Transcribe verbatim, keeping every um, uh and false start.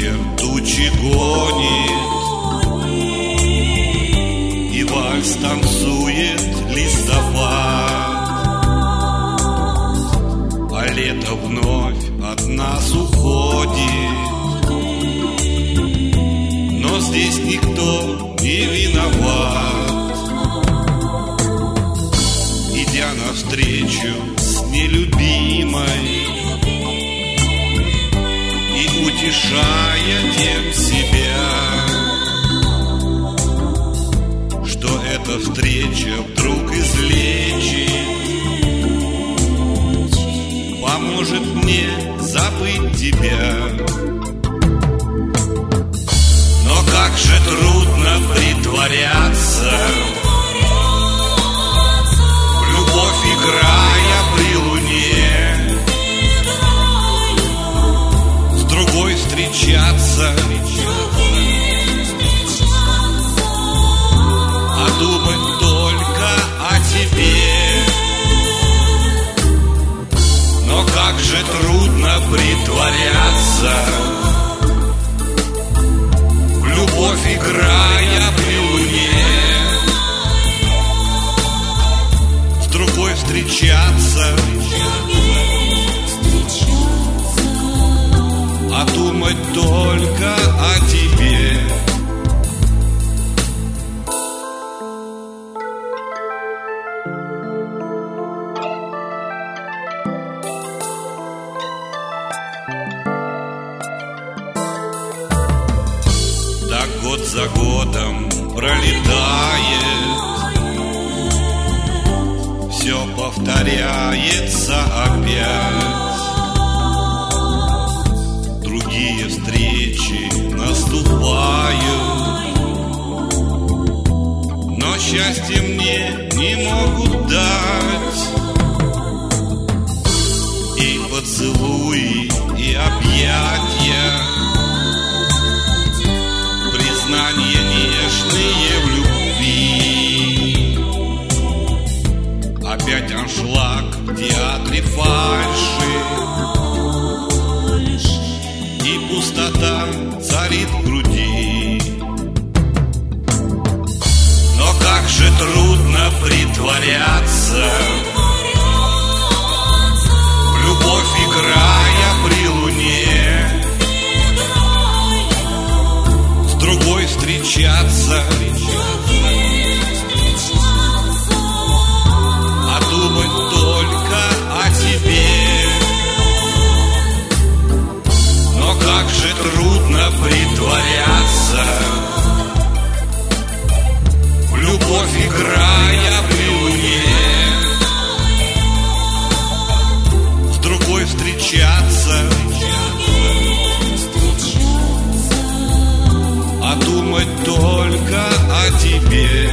вечер тучи гонит, и вальс танцует листопад, а лето вновь от нас уходит. Но здесь никто не виноват, идя навстречу с нелюбимой и утешая тем себя, что эта встреча вдруг излечит, поможет мне забыть тебя. Но как же трудно притворяться, в любовь играя при луне, с другой встречаться, а думать только о тебе. Но как же трудно притворяться, в любовь играя при луне, с другой встречаться, а думать только о тебе. Так год за годом пролетает, все повторяется опять. Другие встречи наступают, но счастье мне не могут дать. И поцелуи, и объятия, признания нежные в любви. Опять аншлаг в театре фальши, и пустота царит в груди. Но как же трудно притворяться, в любовь играя при луне, с другой встречаться, а думать только о тебе. Но как же трудно притворяться, в любовь играя при луне, с другой встречаться, а думать только о тебе.